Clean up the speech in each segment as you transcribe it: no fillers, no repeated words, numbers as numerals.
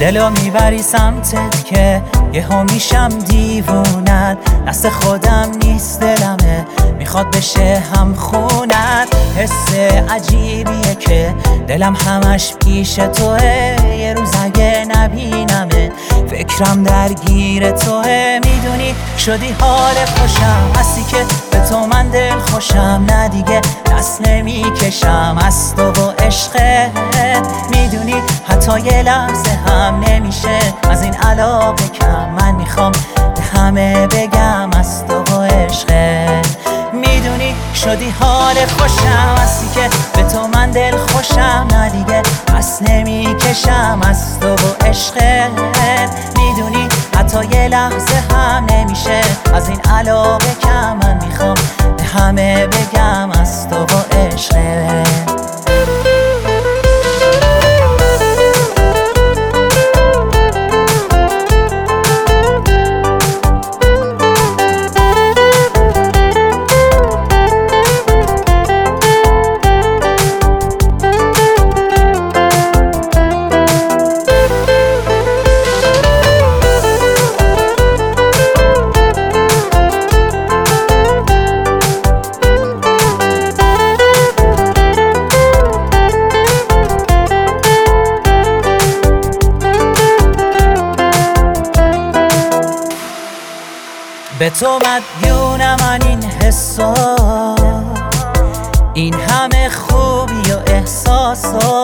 دلو میبری سمتت که یهو میشم دیوونت. دست خودم نیست دلمه میخواد بشه هم خونت. حس عجیبیه که دلم همش پیش توه. یه روز اگه نبینمه فکرم درگیر توه. میدونی شدی حال خوشم، هستی که به تو من دل خوشم. نه دیگه دست نمیکشم از تو و عشقت. میدونی حتی یه لحظه هم نمیشه از این علاقه کم. من میخوام به همه بگم از تو و عشقت. میدونی شدی حال خوشم، هستی که به تو من دل خوشم. نه دیگه دست نمیکشم از تو و عشقت. میدونی حتی یه لحظه هم نمیشه از این علاقه کم. من میخوام به همه بگم از تو و عشقت. به تو مدیونم من این حسا، این همه خوبی و احساسا.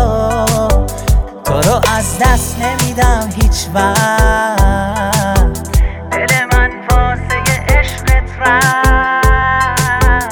تو رو از دست نمیدم هیچ وقت. دل من واسه عشقت رفت.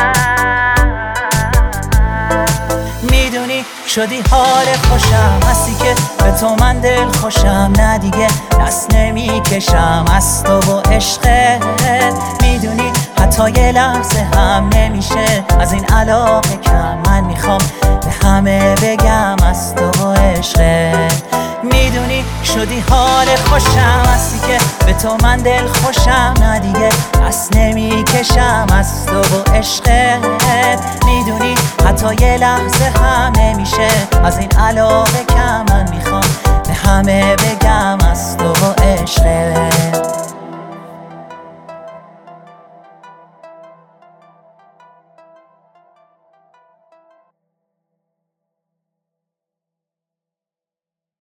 میدونی شدی حال خوشم، هستی که به تو من دل خوشم. نه دیگه دست نمیکشم از تو و عشقت. میدونی حتی یه لحظه هم نمیشه از این علاقه کم. من میخوام به همه بگم از تو و عشقت. میدونی شدی حال خوشم، هستی که به تو من دل خوشم. نه دیگه دست نمیکشم از تو و عشقت. میدونی حتی یه لحظه هم نمیشه از این علاقه کم. من میخوام به همه بگم از تو و عشقت.